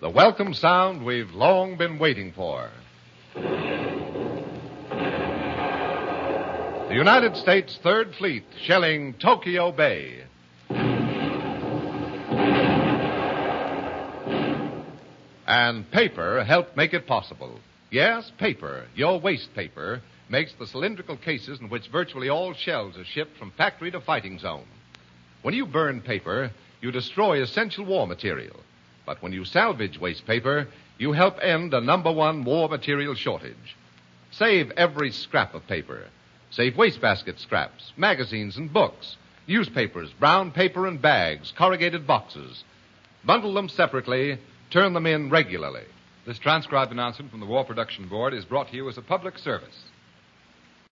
The welcome sound we've long been waiting for. The United States Third Fleet shelling Tokyo Bay. And paper helped make it possible. Yes, paper, your waste paper, makes the cylindrical cases in which virtually all shells are shipped from factory to fighting zone. When you burn paper, you destroy essential war material. But when you salvage waste paper, you help end a #1 war material shortage. Save every scrap of paper. Save wastebasket scraps, magazines and books, newspapers, brown paper and bags, corrugated boxes. Bundle them separately, turn them in regularly. This transcribed announcement from the War Production Board is brought to you as a public service.